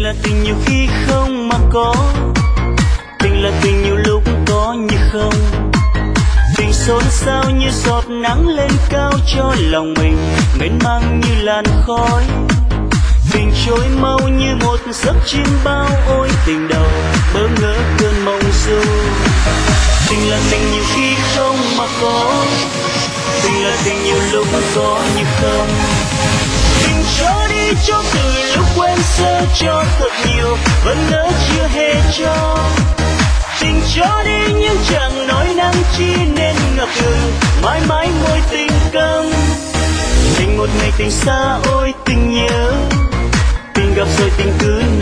là tình nhiều khi không mà có, tình là tình nhiều lúc có như không. Tình xôn xao như giọt nắng lên cao cho lòng mình mênh mang như làn khói. Tình trôi mau như một giấc chim bao, ôi tình đầu bỡ ngỡ cơn mộng du. Tình là tình nhiều khi không mà có, tình là tình nhiều lúc có như không. Tình cho đi cho từ lúc quen sơ cho thật nhiều, vẫn ngỡ chưa hề cho. Tình cho đi nhưng chẳng nói năng chi nên ngập ngừng, mãi mãi môi tình câm. Tình một ngày tình xa ôi tình nhớ, tình gặp rồi tình cứ